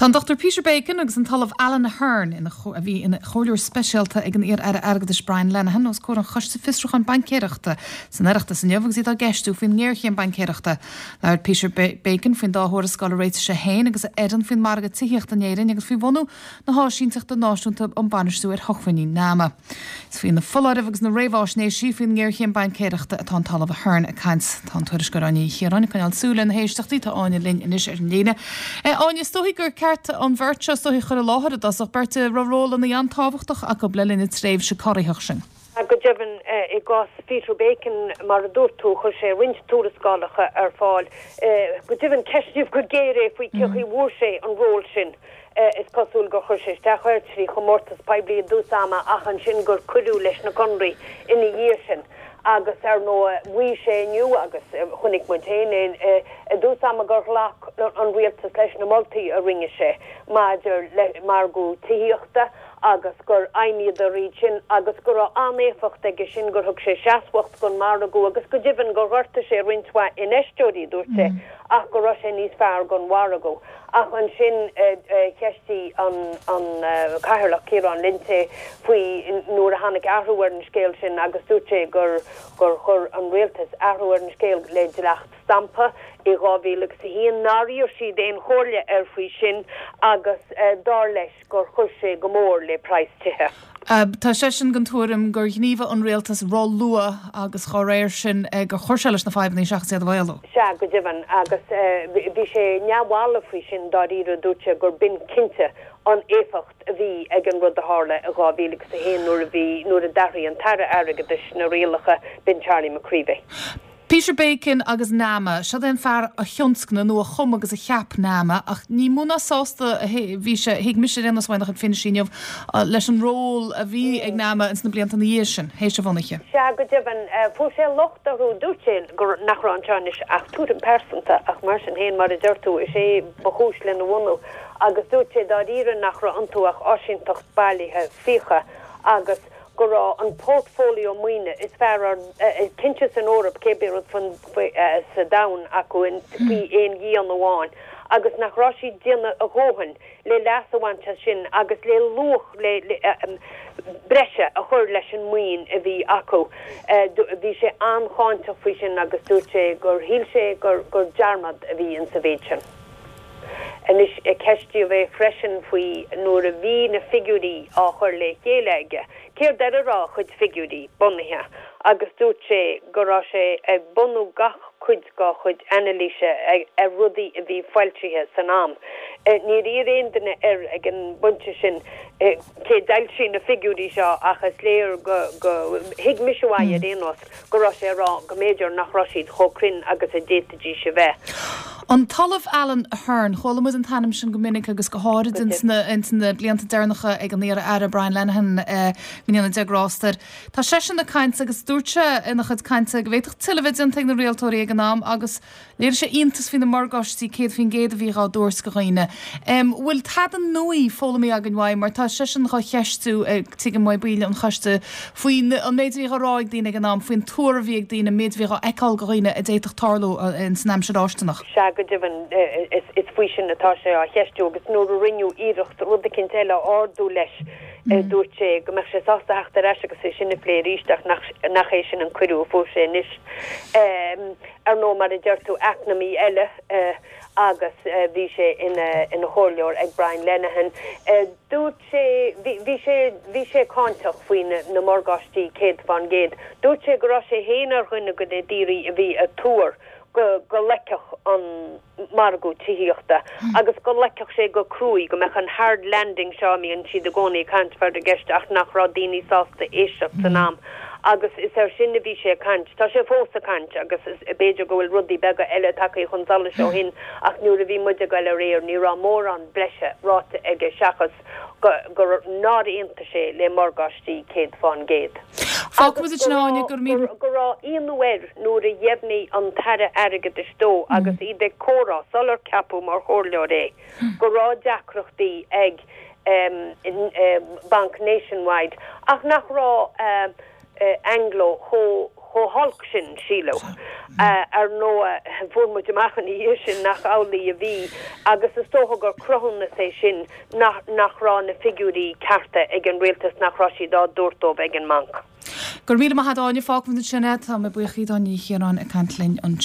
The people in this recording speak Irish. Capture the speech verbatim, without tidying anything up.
Tá Doctor Peter Bacon agus an talamh Alan Ahern in a bhí ina choirleúir speisialta ag an ar ar airgeadis Brian Lenihan os cór an choiste fistruch an bancéireachta san aireachta san neamh sí a geistú faoin ngéirchéan bancéireachta leir Peter Bacon faoin dáthóir scoil réite sé héin agus éan faoin marga tíocht an éirin agus faoi bhonú na háisínteachta náisiúnta an banistú ar thochfaoí náma. Is faoin na foláirih agus na réhásnééis sí faoin ngéirchéan bancéireachta atá an talamh Ahern a caiint tá tuairis go raní chéráinna chuineáil súla na héisteachtaí tá áine linn inis ar an léine. Áine stoigh gur ceart an bhirte stoigh chuir láthir as ach berte raróla na an táhachtach a go blelinn i tréimh se choiríoch sin. A go jefn i gás Peter Bacon mar a dúirtú chu sé rint túrascálacha ar fáil. Go jefn ceistíomh go géire faoi ceochaí bhuair sé an ról sin. Is cosúil go chuir sé deachir trí chomórtas paibli dúsama ach an sin gur cuiú leis na conraí ina dhíir sin. Agus ar nó bhui sé nniu agus chunig mutéin a dúsama gur lách an rialtas leis na moltaí a ringe sé maidir mar go tííochta agus gur aimiad a rí sin agus gur anéfacht ag sin gur thug sé seaaswacht gon mar a go agus go divan gur rta sé rintwa in eistúí dúirte ach go sé níos fearr gon war a go. Ach an sin ceistí an caithirlach céir an linte faoi nuair a hanig ahrúar an scéil sin agus dúirte gur gur chur an réaltas ahrúar an scéil le lecht stampa i gábhélaach sa híon náíor si déon chóirle ar faoi sin agus dá leis gur chur sé go mór le praistethe. Tá sé sin gan túm gur gníomh an réaltas rá lua agus choréir sin gur chorselas na fáimnaí seach sé bhile. Se go divan agus bhí sé neamhála faoi sin dáíre dúte gur bin cinnte an éfacht a bhí ag an rud a hála a gábhélaach sa héon nuair a bhí nuair a dathraí an taire airgeadis na réalacha bin Charlie McCreevy. Peter Bacon agus náma, se den fear a thionscna nó a chum agus a cheap náma, ach ní múna sásta bhí sé hiag mis sé rénas bhainach an fin síneamh leis an ról a bhí ag náma ins na blianta na dhé sin, hééis se bhannaiche. Se go deban fu sé locht arú dúirte gur nachrá anseánis ach tú an persanta ach mar sin héon mar a dúirtú is sé bachúis le na bhhanú agus dúirte dá íre nachrá antúach áisintacht bailíthe ficha agus go rá an portfolio muoine is fear an cinses an órap cébéad fan sa dain acu in fao éon gí an bháin agus nach ráí déanana a ghóhan le leasahhainte sin agus le luch le breise a chuir leis an muoin a bhí acu bhí sé ancháinte faoi sin agus dúirte gur híl sé gur gur dearmad a bhí an sa bhéid sin. En is e ceistí a bheith freisin faoi nuair a bhí na figurí á chuir le chéile céir de ará chud figurí bunathe agus dúirt sé go rá sé ag bunú gach chuid go chud analíse a rudaí a bhí foiiltrithe san am. Ní rí réondanna ar ag an bunte sin cé dail sin na figurí seo achas léir go hiig misisiúhaid réanos go rá sé rá go méidir nach ráisiad chócrin agus a détadí se bheith. An talamh Alan Ahern, chola mu an tanam sin go minic agus go háid na blianta dearnacha ag an níar air Brian Lenihan gníanana deagráster. Tá sé sin na caiinte agus dúirte ina chud caiinte go bhéiteach television teag na réaltóirí ag an nám agus léir sé iontas fin na margáistí céad fin géad a bhí á dúirs go roiine. Bhfuil tad an nuí fólamí a an bhaim, mar tá sé sin chu cheistú tí an mhaid bíle an chaiste faoin an méid bhí ráig dína an nám faoin túra bhí ag dína méid bhí eáil go roiine a déiteach tarlú in snam se ráistanach. go divan is is fuisin atá sé a cheistú agus nó a rinneú íirecht rud a cintéile ardú leis dúirte go meach sé sásta heachta reis agus sé sinna lé ríisteach nach é sin an cuiú fó sé níis ar nó mar a deirtú eacnamí eile agus bhí sé ina chóirleor ag Brian Lenihan. Dúirt sé bhí sé cáintach faoin na margáistí céad fan géad. Dúirt sé go rá sé héanaar chuine go é dírí a bhí a túr go go leicech an margó tííochta agus go leicech sé go cruúi go meach an hard landing seáí an siad a gcónaí cant fer de geisteach nach rá daoine sásta éisteach san nám agus is ar sinna bhí sé cant tá sé fósa cant agus is béidir go bhfuil rudí bega eile take chun sala seo hin ach nuair a bhí muide goile réir ní rá mór an bleise ráta ige seachas gur nádaíonnta sé le margáistí céad fan géad. Go rá íonhhair nuair a dhéimhnaí an taire airgad is tó agus iad ag córá solar capú mar chóirleor é. Go rá deacrochtaí ag Bank Nationwide ach nach rá Anglo cho cho halk sin sílo ar nó formuid amachchan í sin nach álaí a bhí agus is tócha gur crohanna sé sin nach rá na figurí carta ag an réaltas nach rásí dá dúirtómh ag an manc. Gur mí had áine fágmna sinna tá me buchaí dání chéarán a cantlinn an